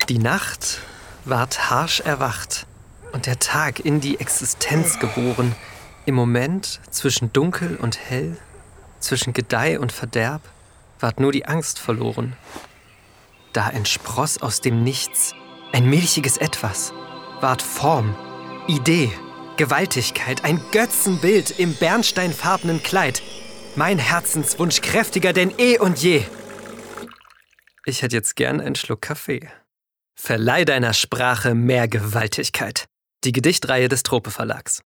Die Nacht ward harsch erwacht und der Tag in die Existenz geboren. Im Moment zwischen Dunkel und Hell, zwischen Gedeih und Verderb, ward nur die Angst verloren. Da entspross aus dem Nichts ein milchiges Etwas, ward Form, Idee, Gewaltigkeit, ein Götzenbild im bernsteinfarbenen Kleid. Mein Herzenswunsch kräftiger denn eh und je. Ich hätte jetzt gern einen Schluck Kaffee. Verleih deiner Sprache mehr Gewaltigkeit. Die Gedichtreihe des Trope Verlags.